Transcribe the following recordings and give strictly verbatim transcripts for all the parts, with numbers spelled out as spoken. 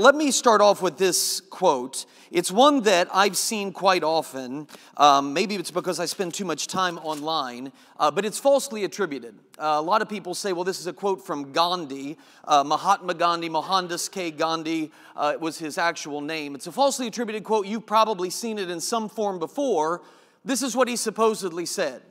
let me start off with this quote. It's one that I've seen quite often. Um, maybe it's because I spend too much time online, uh, but it's falsely attributed. Uh, a lot of people say, well, this is a quote from Gandhi, uh, Mahatma Gandhi, Mohandas K. Gandhi uh, was his actual name. It's a falsely attributed quote. You've probably seen it in some form before. This is what he supposedly said.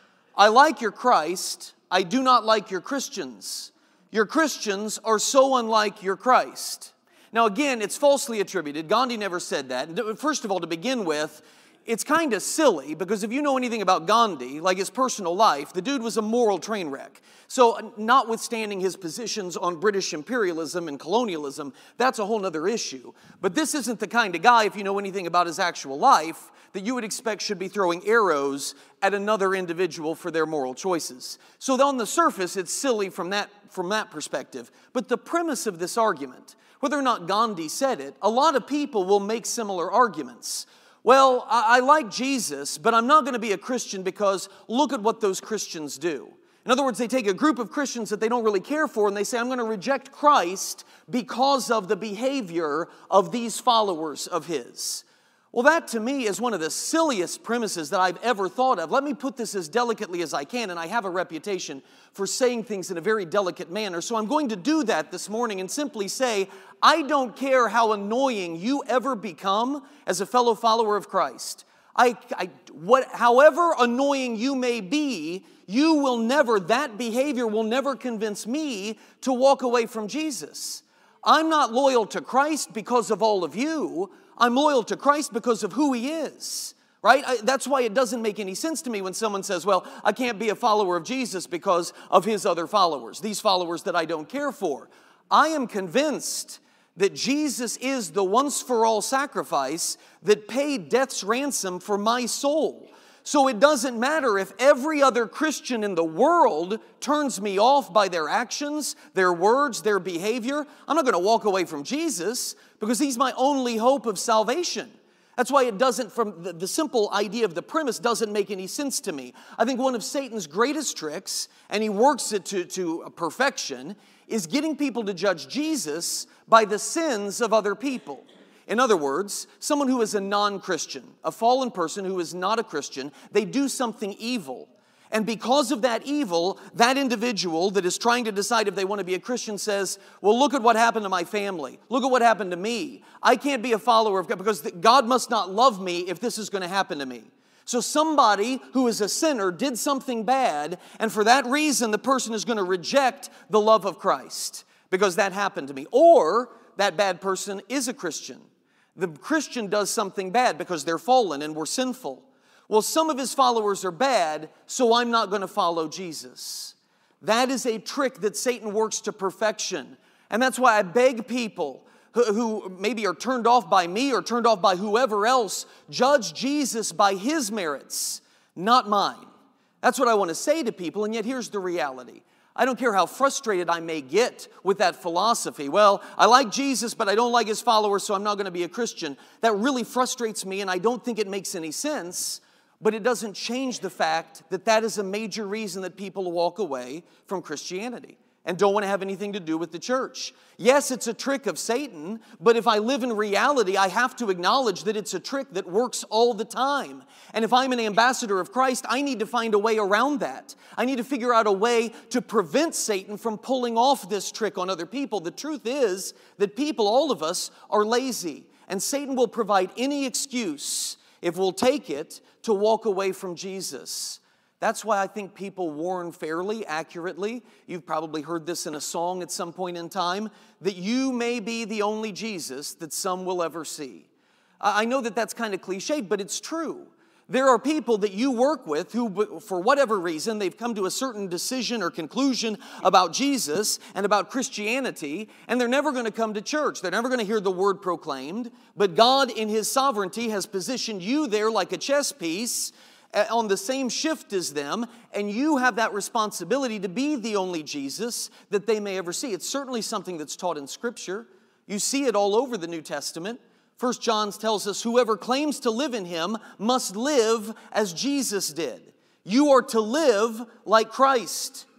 I like your Christ. I do not like your Christians. Your Christians are so unlike your Christ. Now again, it's falsely attributed. Gandhi never said that. And first of all, to begin with, it's kind of silly because if you know anything about Gandhi, like his personal life, the dude was a moral train wreck. So notwithstanding his positions on British imperialism and colonialism, that's a whole other issue. But this isn't the kind of guy, if you know anything about his actual life, that you would expect should be throwing arrows at another individual for their moral choices. So on the surface, it's silly from that, from that perspective. But the premise of this argument, whether or not Gandhi said it, a lot of people will make similar arguments. Well, I, I like Jesus, but I'm not going to be a Christian because look at what those Christians do. In other words, they take a group of Christians that they don't really care for and they say, I'm going to reject Christ because of the behavior of these followers of his. Well, that to me is one of the silliest premises that I've ever thought of. Let me put this as delicately as I can, and I have a reputation for saying things in a very delicate manner. So I'm going to do that this morning and simply say, I don't care how annoying you ever become as a fellow follower of Christ. I, I, what, however annoying you may be, you will never, that behavior will never convince me to walk away from Jesus. I'm not loyal to Christ because of all of you. I'm loyal to Christ because of who he is, right? I, that's why it doesn't make any sense to me when someone says, well, I can't be a follower of Jesus because of his other followers, these followers that I don't care for. I am convinced that Jesus is the once-for-all sacrifice that paid death's ransom for my soul. So it doesn't matter if every other Christian in the world turns me off by their actions, their words, their behavior. I'm not going to walk away from Jesus because he's my only hope of salvation. That's why it doesn't, from the, the simple idea of the premise doesn't make any sense to me. I think one of Satan's greatest tricks, and he works it to, to perfection, is getting people to judge Jesus by the sins of other people. In other words, someone who is a non-Christian, a fallen person who is not a Christian, they do something evil. And because of that evil, that individual that is trying to decide if they want to be a Christian says, well, look at what happened to my family. Look at what happened to me. I can't be a follower of God because God must not love me if this is going to happen to me. So somebody who is a sinner did something bad, and for that reason, the person is going to reject the love of Christ because that happened to me. Or that bad person is a Christian. The Christian does something bad because they're fallen and we're sinful. Well, some of his followers are bad, so I'm not going to follow Jesus. That is a trick that Satan works to perfection. And that's why I beg people who, who maybe are turned off by me or turned off by whoever else, judge Jesus by his merits, not mine. That's what I want to say to people, and yet here's the reality. I don't care how frustrated I may get with that philosophy. Well, I like Jesus, but I don't like his followers, so I'm not going to be a Christian. That really frustrates me, and I don't think it makes any sense. But it doesn't change the fact that that is a major reason that people walk away from Christianity and don't want to have anything to do with the church. Yes, it's a trick of Satan, but if I live in reality, I have to acknowledge that it's a trick that works all the time. And if I'm an ambassador of Christ, I need to find a way around that. I need to figure out a way to prevent Satan from pulling off this trick on other people. The truth is that people, all of us, are lazy, and Satan will provide any excuse, if we'll take it, to walk away from Jesus. That's why I think people warn fairly, accurately. You've probably heard this in a song at some point in time, that you may be the only Jesus that some will ever see. I know that that's kind of cliched, but it's true. There are people that you work with who, for whatever reason, they've come to a certain decision or conclusion about Jesus and about Christianity, and they're never going to come to church. They're never going to hear the word proclaimed, but God in his sovereignty has positioned you there like a chess piece on the same shift as them, and you have that responsibility to be the only Jesus that they may ever see. It's certainly something that's taught in Scripture. You see it all over the New Testament. First John tells us, whoever claims to live in him must live as Jesus did. You are to live like Christ.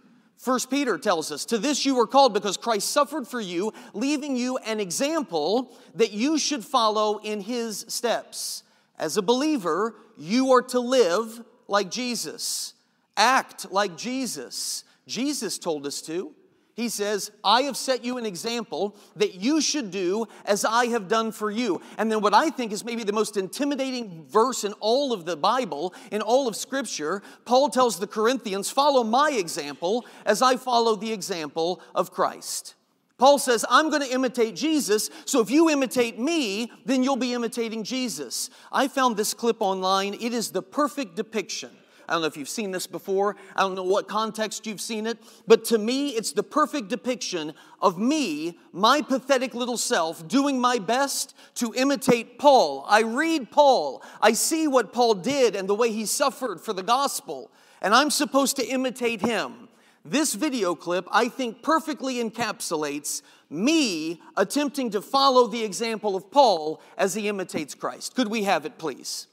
First Peter tells us, to this you were called because Christ suffered for you, leaving you an example that you should follow in his steps. As a believer, you are to live like Jesus. Act like Jesus. Jesus told us to. He says, I have set you an example that you should do as I have done for you. And then what I think is maybe the most intimidating verse in all of the Bible, in all of Scripture, Paul tells the Corinthians, follow my example as I follow the example of Christ. Paul says, I'm going to imitate Jesus, so if you imitate me, then you'll be imitating Jesus. I found this clip online. It is the perfect depiction. I don't know if you've seen this before. I don't know what context you've seen it. But to me, it's the perfect depiction of me, my pathetic little self, doing my best to imitate Paul. I read Paul. I see what Paul did and the way he suffered for the gospel. And I'm supposed to imitate him. This video clip, I think, perfectly encapsulates me attempting to follow the example of Paul as he imitates Christ. Could we have it, please?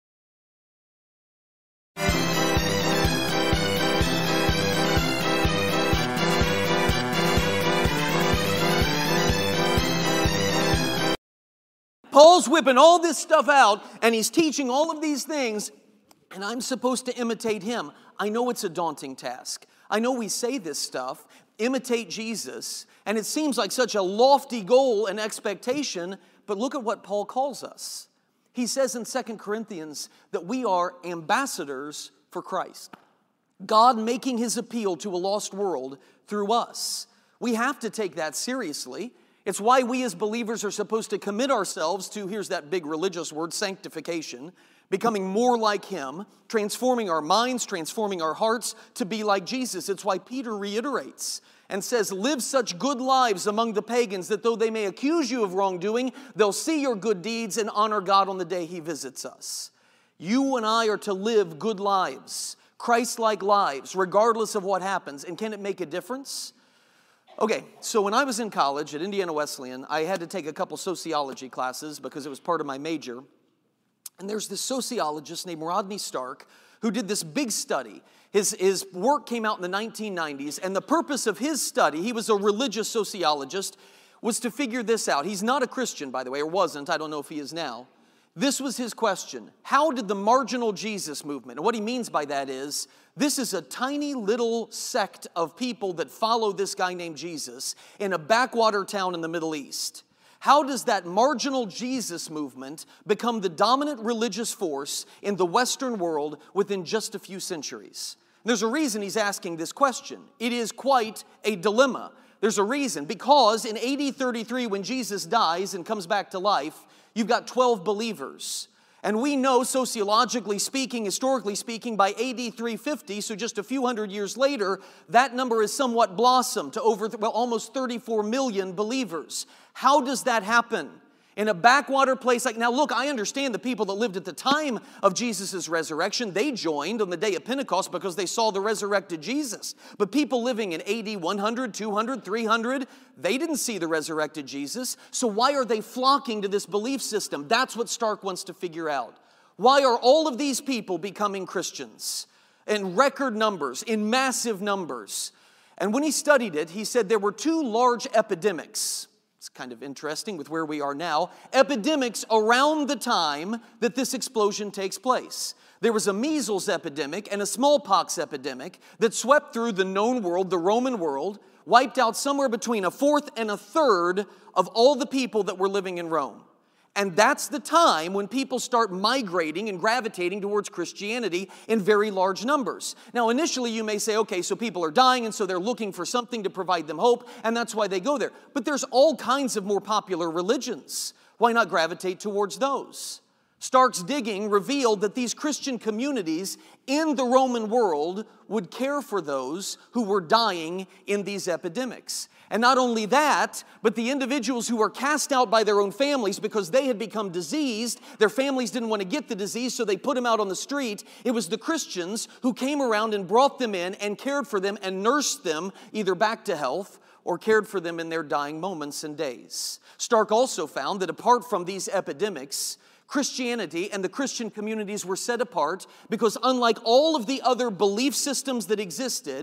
Paul's whipping all this stuff out, and he's teaching all of these things, and I'm supposed to imitate him. I know it's a daunting task. I know we say this stuff, imitate Jesus, and it seems like such a lofty goal and expectation, but look at what Paul calls us. He says in Second Corinthians that we are ambassadors for Christ. God making his appeal to a lost world through us. We have to take that seriously. It's why we as believers are supposed to commit ourselves to, here's that big religious word, sanctification, becoming more like him, transforming our minds, transforming our hearts to be like Jesus. It's why Peter reiterates and says, live such good lives among the pagans that though they may accuse you of wrongdoing, they'll see your good deeds and honor God on the day he visits us. You and I are to live good lives, Christ-like lives, regardless of what happens. And can it make a difference? Okay, so when I was in college at Indiana Wesleyan, I had to take a couple sociology classes because it was part of my major. And there's this sociologist named Rodney Stark who did this big study. His, his work came out in the nineteen nineties, and the purpose of his study, he was a religious sociologist, was to figure this out. He's not a Christian, by the way, or wasn't. I don't know if he is now. This was his question. How did the marginal Jesus movement, and what he means by that is, this is a tiny little sect of people that follow this guy named Jesus in a backwater town in the Middle East. How does that marginal Jesus movement become the dominant religious force in the Western world within just a few centuries? There's a reason he's asking this question. It is quite a dilemma. There's a reason, because in A D thirty-three, when Jesus dies and comes back to life, you've got twelve believers. And we know, sociologically speaking, historically speaking, by A D three fifty, so just a few hundred years later, that number has somewhat blossomed to over, well, almost thirty-four million believers. How does that happen? In a backwater place like, now look, I understand the people that lived at the time of Jesus' resurrection, they joined on the day of Pentecost because they saw the resurrected Jesus. But people living in A D one hundred, two hundred, three hundred, they didn't see the resurrected Jesus. So why are they flocking to this belief system? That's what Stark wants to figure out. Why are all of these people becoming Christians in record numbers, in massive numbers? And when he studied it, he said there were two large epidemics. It's kind of interesting with where we are now. Epidemics around the time that this explosion takes place. There was a measles epidemic and a smallpox epidemic that swept through the known world, the Roman world, wiped out somewhere between a fourth and a third of all the people that were living in Rome. And that's the time when people start migrating and gravitating towards Christianity in very large numbers. Now, initially you may say, okay, so people are dying and so they're looking for something to provide them hope, and that's why they go there. But there's all kinds of more popular religions. Why not gravitate towards those? Stark's digging revealed that these Christian communities in the Roman world would care for those who were dying in these epidemics. And not only that, but the individuals who were cast out by their own families because they had become diseased, their families didn't want to get the disease, so they put them out on the street. It was the Christians who came around and brought them in and cared for them and nursed them either back to health or cared for them in their dying moments and days. Stark also found that apart from these epidemics, Christianity and the Christian communities were set apart because unlike all of the other belief systems that existed,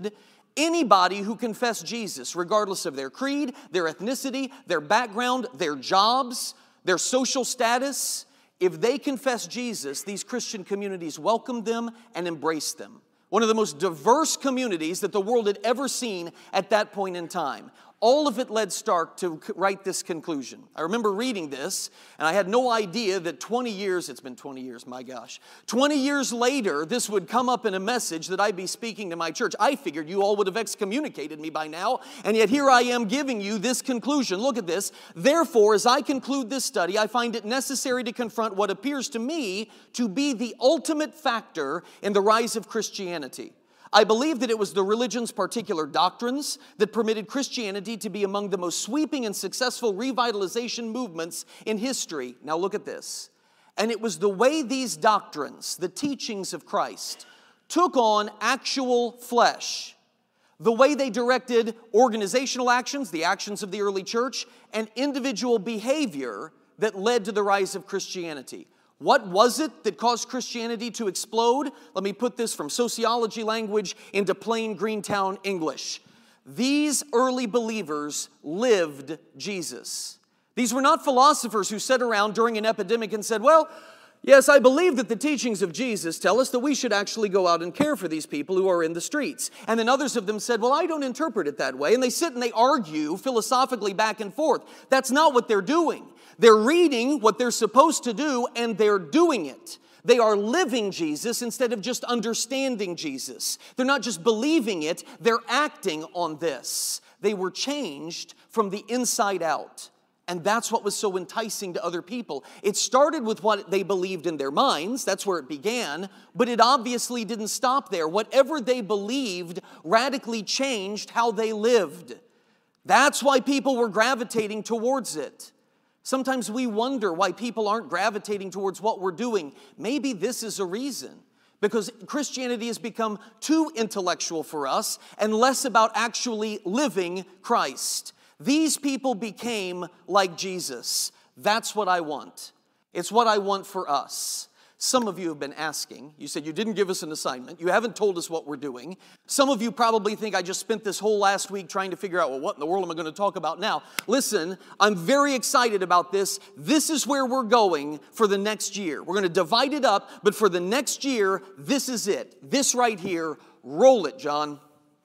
Anybody who confessed Jesus, regardless of their creed, their ethnicity, their background, their jobs, their social status, if they confessed Jesus, these Christian communities welcomed them and embraced them. One of the most diverse communities that the world had ever seen at that point in time. All of it led Stark to write this conclusion. I remember reading this, and I had no idea that twenty years, it's been twenty years, my gosh, twenty years later, this would come up in a message that I'd be speaking to my church. I figured you all would have excommunicated me by now, and yet here I am giving you this conclusion. Look at this. Therefore, as I conclude this study, I find it necessary to confront what appears to me to be the ultimate factor in the rise of Christianity. I believe that it was the religion's particular doctrines that permitted Christianity to be among the most sweeping and successful revitalization movements in history. Now look at this. And it was the way these doctrines, the teachings of Christ, took on actual flesh. The way they directed organizational actions, the actions of the early church, and individual behavior that led to the rise of Christianity. What was it that caused Christianity to explode? Let me put this from sociology language into plain Greentown English. These early believers lived Jesus. These were not philosophers who sat around during an epidemic and said, well, yes, I believe that the teachings of Jesus tell us that we should actually go out and care for these people who are in the streets. And then others of them said, well, I don't interpret it that way. And they sit and they argue philosophically back and forth. That's not what they're doing. They're reading what they're supposed to do, and they're doing it. They are living Jesus instead of just understanding Jesus. They're not just believing it, they're acting on this. They were changed from the inside out. And that's what was so enticing to other people. It started with what they believed in their minds. That's where it began. But it obviously didn't stop there. Whatever they believed radically changed how they lived. That's why people were gravitating towards it. Sometimes we wonder why people aren't gravitating towards what we're doing. Maybe this is a reason. Because Christianity has become too intellectual for us and less about actually living Christ. These people became like Jesus. That's what I want. It's what I want for us. Some of you have been asking. You said you didn't give us an assignment. You haven't told us what we're doing. Some of you probably think I just spent this whole last week trying to figure out, well, what in the world am I going to talk about now? Listen, I'm very excited about this. This is where we're going for the next year. We're going to divide it up, but for the next year, this is it. This right here. Roll it, John.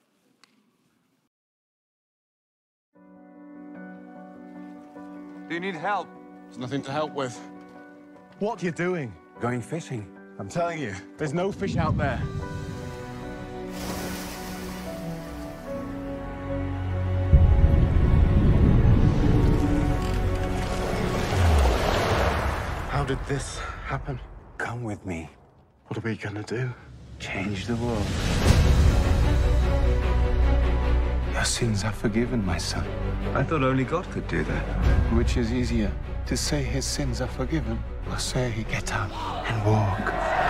Do you need help? There's nothing to help with. What are you doing? Going fishing. I'm telling you, there's no fish out there. How did this happen? Come with me. What are we gonna do? Change the world. Your sins are forgiven, my son. I thought only God could do that. Which is easier, to say his sins are forgiven, or say, get up and walk?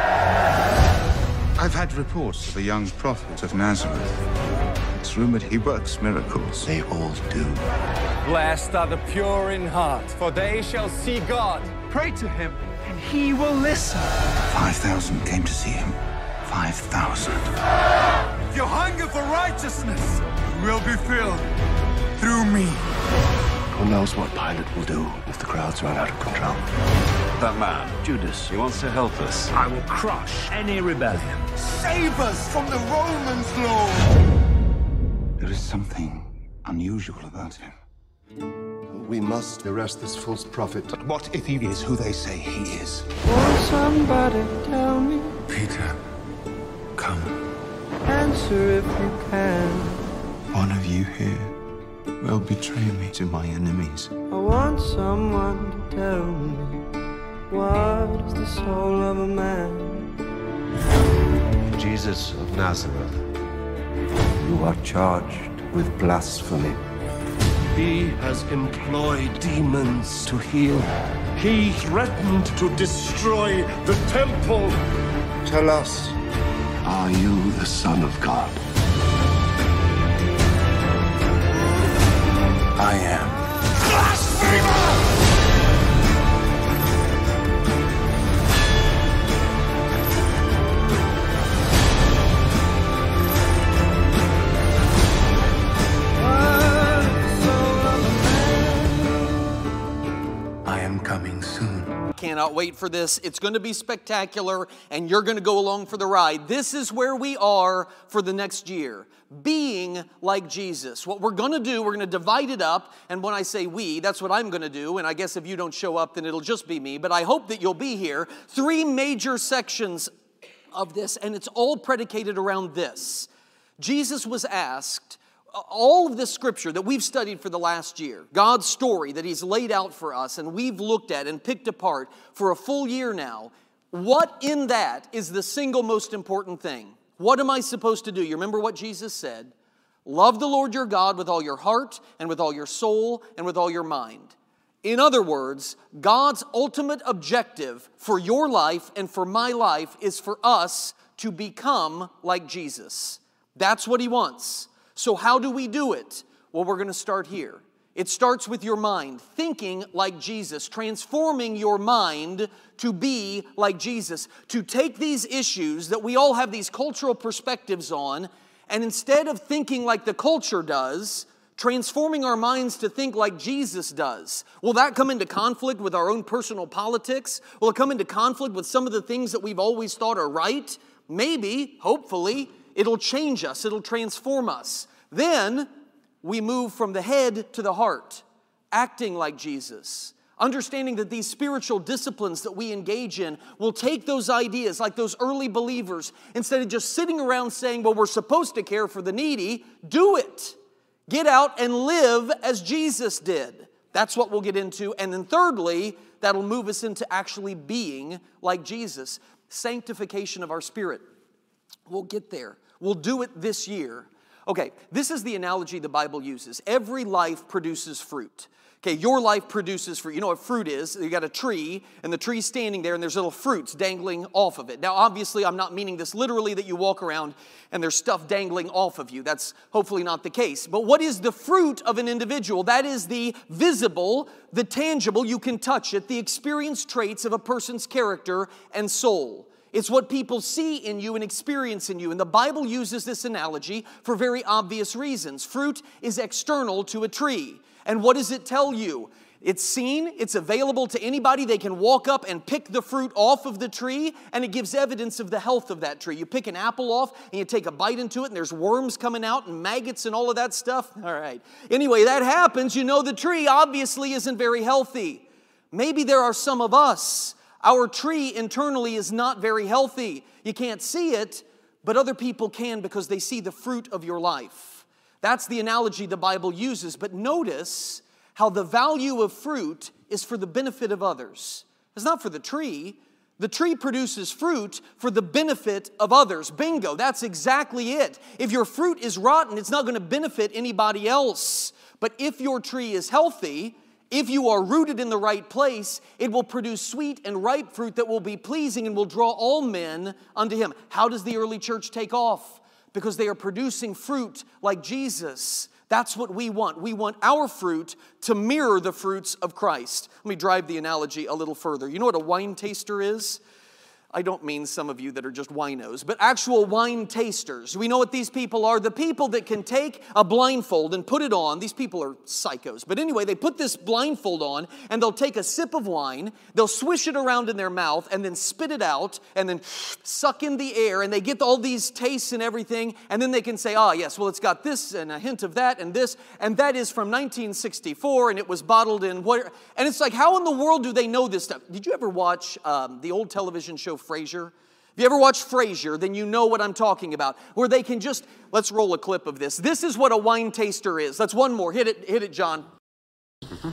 I've had reports of a young prophet of Nazareth. It's rumored he works miracles. They all do. Blessed are the pure in heart, for they shall see God. Pray to him, and he will listen. Five thousand came to see him. Five thousand. If you hunger for righteousness, you will be filled through me. Who knows what Pilate will do if the crowds run out of control? That man, Judas, he wants to help us. I will crush any rebellion. Save us from the Romans, Lord. There is something unusual about him. We must arrest this false prophet. But what if he is who they say he is? Won't somebody tell me? Peter, come. Answer if you can. One of you here will betray me to my enemies. I want someone to tell me what is the soul of a man. Jesus of Nazareth, you are charged with blasphemy. He has employed demons to heal. He threatened to destroy the temple. Tell us, are you the Son of God? I am. am coming soon. Cannot wait for this. It's going to be spectacular, and you're going to go along for the ride. This is where we are for the next year. Being like Jesus. What we're going to do, we're going to divide it up, and when I say we, that's what I'm going to do, and I guess if you don't show up, then it'll just be me, but I hope that you'll be here. Three major sections of this, and it's all predicated around this. Jesus was asked, all of this scripture that we've studied for the last year, God's story that He's laid out for us and we've looked at and picked apart for a full year now, what in that is the single most important thing? What am I supposed to do? You remember what Jesus said? Love the Lord your God with all your heart and with all your soul and with all your mind. In other words, God's ultimate objective for your life and for my life is for us to become like Jesus. That's what He wants. So how do we do it? Well, we're going to start here. It starts with your mind, thinking like Jesus, transforming your mind to be like Jesus, to take these issues that we all have these cultural perspectives on, and instead of thinking like the culture does, transforming our minds to think like Jesus does. Will that come into conflict with our own personal politics? Will it come into conflict with some of the things that we've always thought are right? Maybe, hopefully. It'll change us. It'll transform us. Then we move from the head to the heart, acting like Jesus, understanding that these spiritual disciplines that we engage in will take those ideas like those early believers. Instead of just sitting around saying, well, we're supposed to care for the needy, do it. Get out and live as Jesus did. That's what we'll get into. And then thirdly, that'll move us into actually being like Jesus. Sanctification of our spirit. We'll get there. We'll do it this year. Okay, this is the analogy the Bible uses. Every life produces fruit. Okay, your life produces fruit. You know what fruit is? You got a tree, and the tree's standing there, and there's little fruits dangling off of it. Now, obviously, I'm not meaning this literally that you walk around and there's stuff dangling off of you. That's hopefully not the case. But what is the fruit of an individual? That is the visible, the tangible, you can touch it, the experienced traits of a person's character and soul. It's what people see in you and experience in you. And the Bible uses this analogy for very obvious reasons. Fruit is external to a tree. And what does it tell you? It's seen, it's available to anybody. They can walk up and pick the fruit off of the tree, and it gives evidence of the health of that tree. You pick an apple off, and you take a bite into it, and there's worms coming out and maggots and all of that stuff. All right. Anyway, that happens. You know the tree obviously isn't very healthy. Maybe there are some of us. Our tree internally is not very healthy. You can't see it, but other people can because they see the fruit of your life. That's the analogy the Bible uses. But notice how the value of fruit is for the benefit of others. It's not for the tree. The tree produces fruit for the benefit of others. Bingo, that's exactly it. If your fruit is rotten, it's not going to benefit anybody else. But if your tree is healthy, if you are rooted in the right place, it will produce sweet and ripe fruit that will be pleasing and will draw all men unto Him. How does the early church take off? Because they are producing fruit like Jesus. That's what we want. We want our fruit to mirror the fruits of Christ. Let me drive the analogy a little further. You know what a wine taster is? I don't mean some of you that are just winos, but actual wine tasters. We know what these people are. The people that can take a blindfold and put it on. These people are psychos. But anyway, they put this blindfold on and they'll take a sip of wine, they'll swish it around in their mouth and then spit it out and then suck in the air, and they get all these tastes and everything, and then they can say, ah, yes, well, it's got this and a hint of that and this, and that is from nineteen sixty-four, and it was bottled in what? And it's like, how in the world do they know this stuff? Did you ever watch um, the old television show Frasier? If you ever watched Frasier, then you know what I'm talking about. Where they can just, let's roll a clip of this. This is what a wine taster is. That's one more. Hit it, hit it, John. Mm-hmm.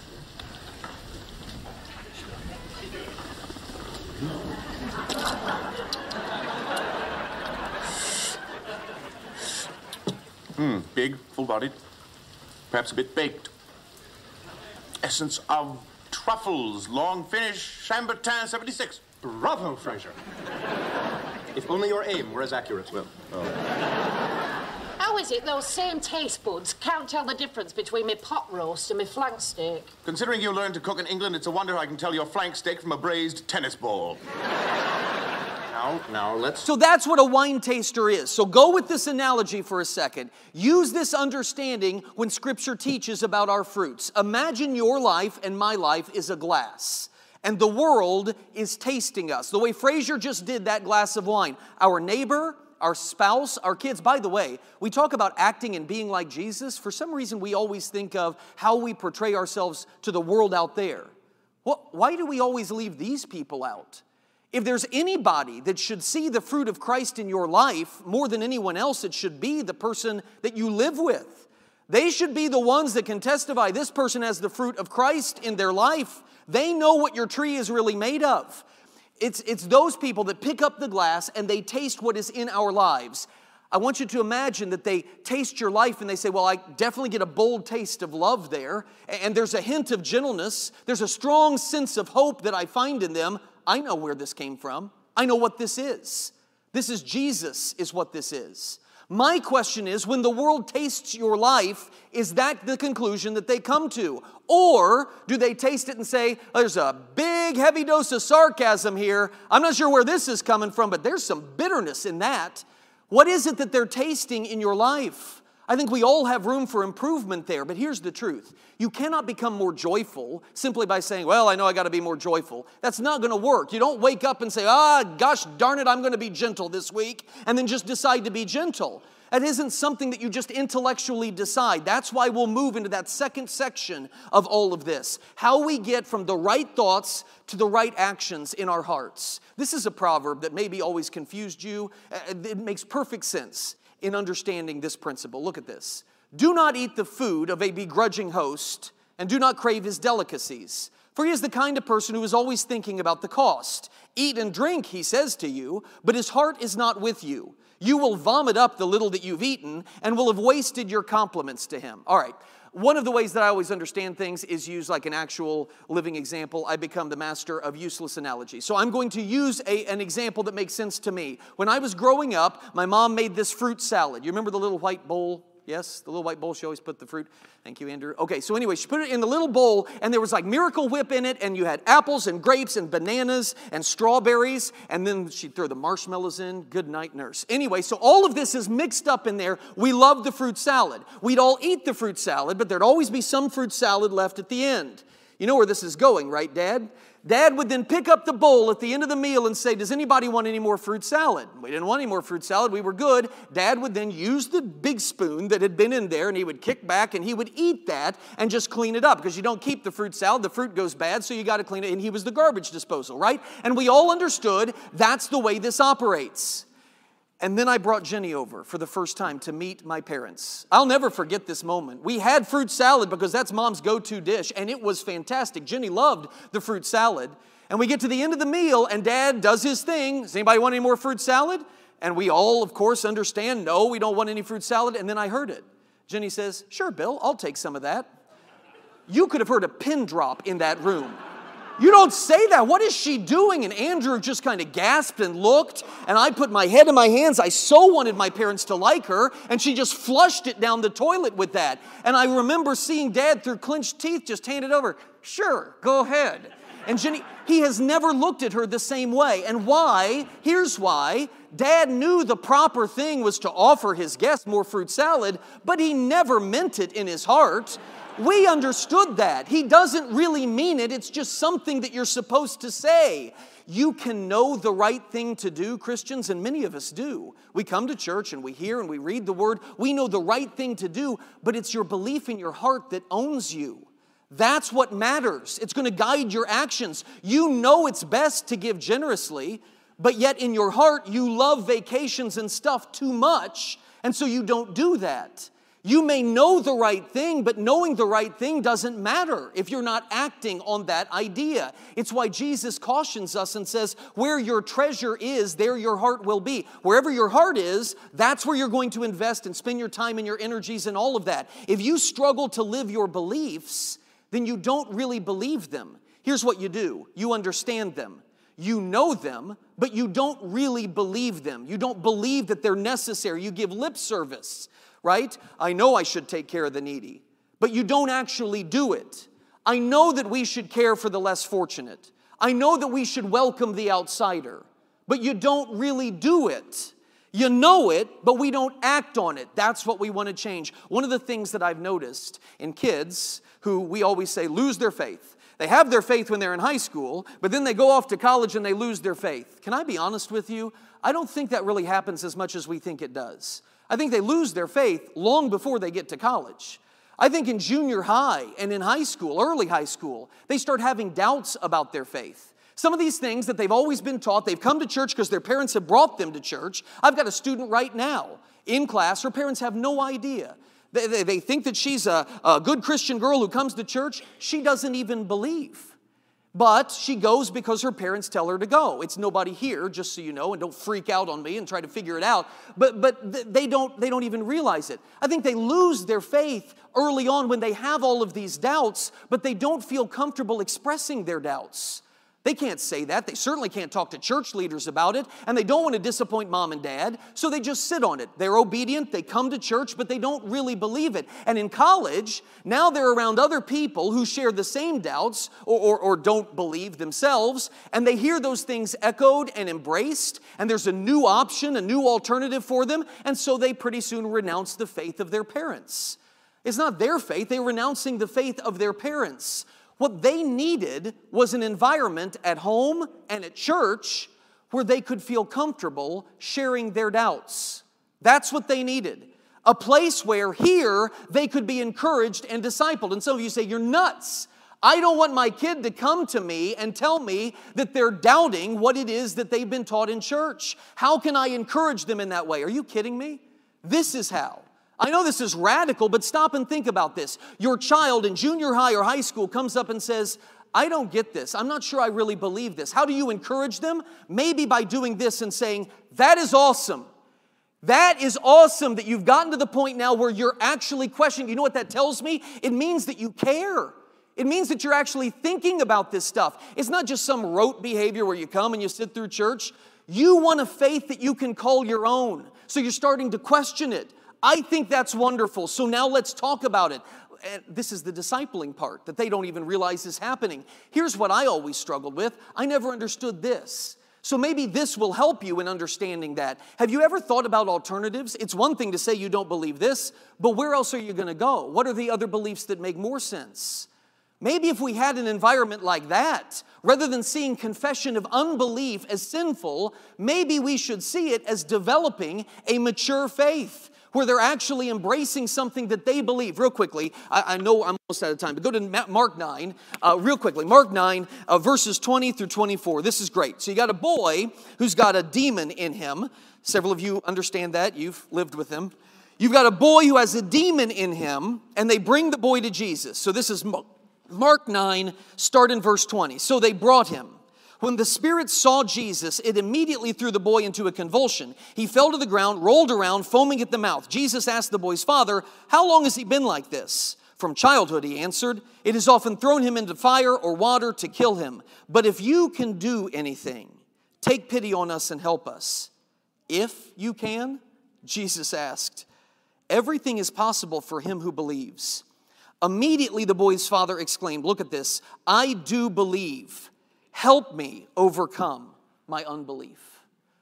Mm, big, full-bodied, perhaps a bit baked. Essence of truffles, long finish, Chambertin seventy-six. Bravo, Fraser. If only your aim were as accurate. Well, oh. How is it those same taste buds can't tell the difference between me pot roast and me flank steak? Considering you learned to cook in England, it's a wonder I can tell your flank steak from a braised tennis ball. Now, now, now, let's... So that's what a wine taster is. So go with this analogy for a second. Use this understanding when Scripture teaches about our fruits. Imagine your life and my life is a glass, and the world is tasting us. The way Fraser just did that glass of wine. Our neighbor, our spouse, our kids. By the way, we talk about acting and being like Jesus. For some reason, we always think of how we portray ourselves to the world out there. Well, why do we always leave these people out? If there's anybody that should see the fruit of Christ in your life more than anyone else, it should be the person that you live with. They should be the ones that can testify this person has the fruit of Christ in their life. They know what your tree is really made of. It's, it's those people that pick up the glass and they taste what is in our lives. I want you to imagine that they taste your life and they say, well, I definitely get a bold taste of love there. And there's a hint of gentleness. There's a strong sense of hope that I find in them. I know where this came from. I know what this is. This is Jesus is what this is. My question is, when the world tastes your life, is that the conclusion that they come to? Or do they taste it and say, there's a big heavy dose of sarcasm here. I'm not sure where this is coming from, but there's some bitterness in that. What is it that they're tasting in your life? I think we all have room for improvement there, but here's the truth. You cannot become more joyful simply by saying, well, I know I got to be more joyful. That's not going to work. You don't wake up and say, ah, gosh darn it, I'm going to be gentle this week, and then just decide to be gentle. That isn't something that you just intellectually decide. That's why we'll move into that second section of all of this. How we get from the right thoughts to the right actions in our hearts. This is a proverb that maybe always confused you. It makes perfect sense in understanding this principle. Look at this. Do not eat the food of a begrudging host, and do not crave his delicacies. For he is the kind of person who is always thinking about the cost. Eat and drink, he says to you, but his heart is not with you. You will vomit up the little that you've eaten and will have wasted your compliments to him. All right. One of the ways that I always understand things is use like an actual living example. I become the master of useless analogy. So I'm going to use a, an example that makes sense to me. When I was growing up, my mom made this fruit salad. You remember the little white bowl? Yes, the little white bowl, she always put the fruit. Thank you, Andrew. Okay, so anyway, she put it in the little bowl, and there was like Miracle Whip in it, and you had apples and grapes and bananas and strawberries, and then she'd throw the marshmallows in. Good night, nurse. Anyway, so all of this is mixed up in there. We loved the fruit salad. We'd all eat the fruit salad, but there'd always be some fruit salad left at the end. You know where this is going, right, Dad? Dad would then pick up the bowl at the end of the meal and say, does anybody want any more fruit salad? We didn't want any more fruit salad. We were good. Dad would then use the big spoon that had been in there, and he would kick back, and he would eat that and just clean it up, because you don't keep the fruit salad. The fruit goes bad, so you got to clean it. And he was the garbage disposal, right? And we all understood that's the way this operates. And then I brought Jenny over for the first time to meet my parents. I'll never forget this moment. We had fruit salad because that's Mom's go-to dish, and it was fantastic. Jenny loved the fruit salad. And we get to the end of the meal, and Dad does his thing. Does anybody want any more fruit salad? And we all, of course, understand, no, we don't want any fruit salad. And then I heard it. Jenny says, sure, Bill, I'll take some of that. You could have heard a pin drop in that room. You don't say that. What is she doing? And Andrew just kind of gasped and looked, and I put my head in my hands. I so wanted my parents to like her, and she just flushed it down the toilet with that. And I remember seeing Dad through clenched teeth just hand it over. Sure, go ahead. And Jenny, he has never looked at her the same way. And why? Here's why. Dad knew the proper thing was to offer his guest more fruit salad, but he never meant it in his heart. We understood that. He doesn't really mean it. It's just something that you're supposed to say. You can know the right thing to do, Christians, and many of us do. We come to church and we hear and we read the Word. We know the right thing to do, but it's your belief in your heart that owns you. That's what matters. It's going to guide your actions. You know it's best to give generously, but yet in your heart you love vacations and stuff too much, and so you don't do that. You may know the right thing, but knowing the right thing doesn't matter if you're not acting on that idea. It's why Jesus cautions us and says, where your treasure is, there your heart will be. Wherever your heart is, that's where you're going to invest and spend your time and your energies and all of that. If you struggle to live your beliefs, then you don't really believe them. Here's what you do. You understand them. You know them, but you don't really believe them. You don't believe that they're necessary. You give lip service. Right? I know I should take care of the needy, but you don't actually do it. I know that we should care for the less fortunate. I know that we should welcome the outsider, but you don't really do it. You know it, but we don't act on it. That's what we want to change. One of the things that I've noticed in kids who we always say lose their faith. They have their faith when they're in high school, but then they go off to college and they lose their faith. Can I be honest with you? I don't think that really happens as much as we think it does. I think they lose their faith long before they get to college. I think in junior high and in high school, early high school, they start having doubts about their faith. Some of these things that they've always been taught, they've come to church because their parents have brought them to church. I've got a student right now in class, her parents have no idea. They, they, they think that she's a, a good Christian girl who comes to church. She doesn't even believe. But she goes because her parents tell her to go. It's nobody here, just so you know, and don't freak out on me and try to figure it out. But, but they, don't, they don't even realize it. I think they lose their faith early on when they have all of these doubts, but they don't feel comfortable expressing their doubts. They can't say that. They certainly can't talk to church leaders about it, and they don't want to disappoint mom and dad, so they just sit on it. They're obedient, they come to church, but they don't really believe it. And in college, now they're around other people who share the same doubts or, or, or don't believe themselves, and they hear those things echoed and embraced, and there's a new option, a new alternative for them, and so they pretty soon renounce the faith of their parents. It's not their faith, they're renouncing the faith of their parents. What they needed was an environment at home and at church where they could feel comfortable sharing their doubts. That's what they needed. A place where here they could be encouraged and discipled. And some of you say, you're nuts. I don't want my kid to come to me and tell me that they're doubting what it is that they've been taught in church. How can I encourage them in that way? Are you kidding me? This is how. I know this is radical, but stop and think about this. Your child in junior high or high school comes up and says, I don't get this. I'm not sure I really believe this. How do you encourage them? Maybe by doing this and saying, that is awesome. That is awesome that you've gotten to the point now where you're actually questioning. You know what that tells me? It means that you care. It means that you're actually thinking about this stuff. It's not just some rote behavior where you come and you sit through church. You want a faith that you can call your own. So you're starting to question it. I think that's wonderful. So now let's talk about it. And this is the discipling part that they don't even realize is happening. Here's what I always struggled with. I never understood this. So maybe this will help you in understanding that. Have you ever thought about alternatives? It's one thing to say you don't believe this, but where else are you going to go? What are the other beliefs that make more sense? Maybe if we had an environment like that, rather than seeing confession of unbelief as sinful, maybe we should see it as developing a mature faith, where they're actually embracing something that they believe. Real quickly, I, I know I'm almost out of time, but go to Mark nine, uh, real quickly. Mark nine, uh, verses twenty through twenty-four. This is great. So you got a boy who's got a demon in him. Several of you understand that. You've lived with him. You've got a boy who has a demon in him, and they bring the boy to Jesus. So this is Mark nine, start in verse twenty. So they brought him. When the spirit saw Jesus, it immediately threw the boy into a convulsion. He fell to the ground, rolled around, foaming at the mouth. Jesus asked the boy's father, how long has he been like this? From childhood, he answered. It has often thrown him into fire or water to kill him. But if you can do anything, take pity on us and help us. If you can, Jesus asked. Everything is possible for him who believes. Immediately the boy's father exclaimed, look at this, I do believe. Help me overcome my unbelief.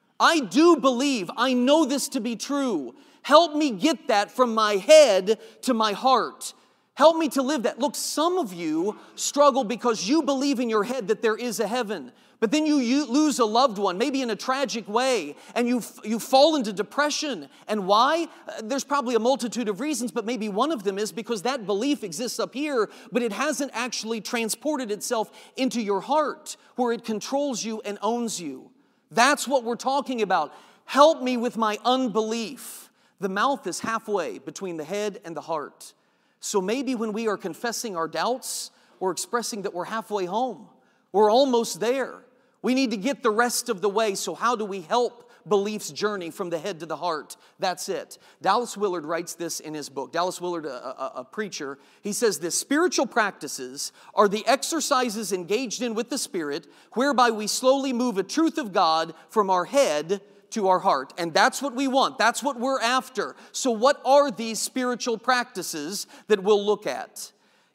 I do believe. I know this to be true. Help me get that from my head to my heart. Help me to live that. Look, some of you struggle because you believe in your head that there is a heaven. But then you, you lose a loved one, maybe in a tragic way, and you, you fall into depression. And why? Uh, there's probably a multitude of reasons, but maybe one of them is because that belief exists up here, but it hasn't actually transported itself into your heart, where it controls you and owns you. That's what we're talking about. Help me with my unbelief. The mouth is halfway between the head and the heart. So maybe when we are confessing our doubts, we're expressing that we're halfway home. We're almost there. We need to get the rest of the way. So how do we help belief's journey from the head to the heart? That's it. Dallas Willard writes this in his book. Dallas Willard, a, a, a preacher, he says this, spiritual practices are the exercises engaged in with the Spirit, whereby we slowly move a truth of God from our head to our heart. And that's what we want. That's what we're after. So what are these spiritual practices that we'll look at?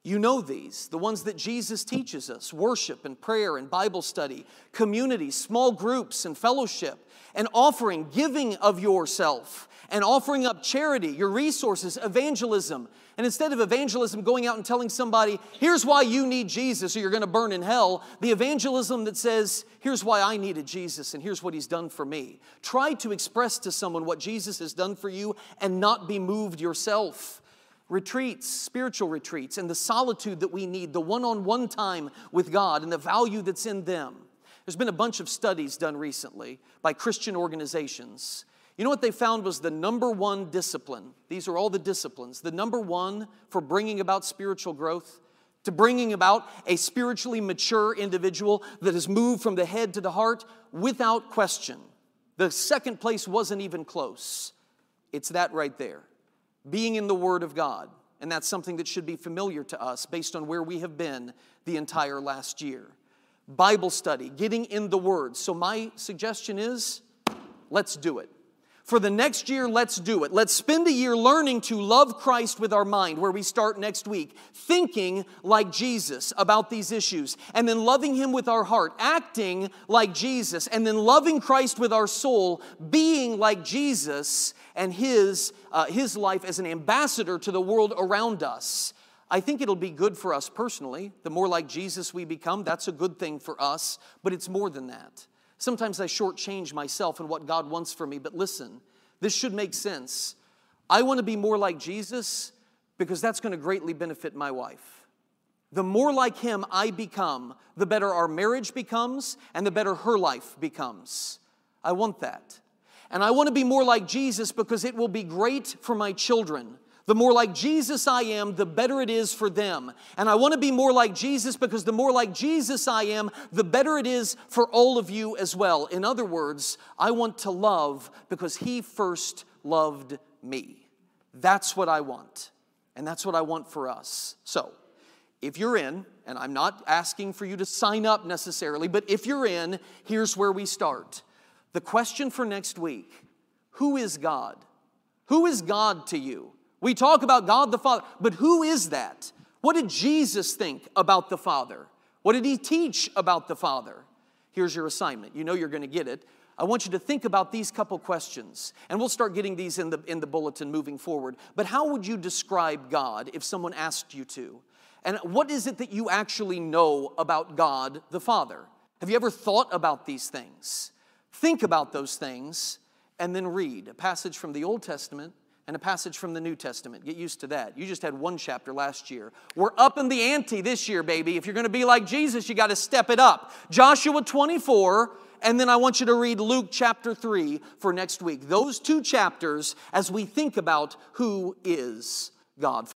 You know these, the ones that Jesus teaches us: worship and prayer and Bible study, community, small groups and fellowship, and offering, giving of yourself, and offering up charity, your resources, evangelism. And instead of evangelism going out and telling somebody, here's why you need Jesus or you're going to burn in hell, the evangelism that says, here's why I needed Jesus and here's what He's done for me. Try to express to someone what Jesus has done for you and not be moved yourself. Retreats, spiritual retreats, and the solitude that we need, the one-on-one time with God and the value that's in them. There's been a bunch of studies done recently by Christian organizations. You know what they found was the number one discipline? These are all the disciplines. The number one for bringing about spiritual growth, to bringing about a spiritually mature individual that has moved from the head to the heart, without question. The second place wasn't even close. It's that right there. Being in the Word of God. And that's something that should be familiar to us based on where we have been the entire last year. Bible study, getting in the Word. So my suggestion is, let's do it. For the next year, let's do it. Let's spend a year learning to love Christ with our mind, where we start next week, thinking like Jesus about these issues, and then loving Him with our heart, acting like Jesus, and then loving Christ with our soul, being like Jesus and His, uh, His life as an ambassador to the world around us. I think it'll be good for us personally. The more like Jesus we become, that's a good thing for us, but it's more than that. Sometimes I shortchange myself and what God wants for me, but listen, this should make sense. I want to be more like Jesus because that's going to greatly benefit my wife. The more like Him I become, the better our marriage becomes and the better her life becomes. I want that. And I want to be more like Jesus because it will be great for my children. The more like Jesus I am, the better it is for them. And I want to be more like Jesus because the more like Jesus I am, the better it is for all of you as well. In other words, I want to love because He first loved me. That's what I want. And that's what I want for us. So, if you're in, and I'm not asking for you to sign up necessarily, but if you're in, here's where we start. The question for next week: who is God? Who is God to you? We talk about God the Father, but who is that? What did Jesus think about the Father? What did He teach about the Father? Here's your assignment. You know you're going to get it. I want you to think about these couple questions, and we'll start getting these in the, in the bulletin moving forward. But how would you describe God if someone asked you to? And what is it that you actually know about God the Father? Have you ever thought about these things? Think about those things, and then read a passage from the Old Testament and a passage from the New Testament. Get used to that. You just had one chapter last year. We're up in the ante this year, baby. If you're going to be like Jesus, you got to step it up. Joshua twenty-four, and then I want you to read Luke chapter three for next week. Those two chapters as we think about who is God.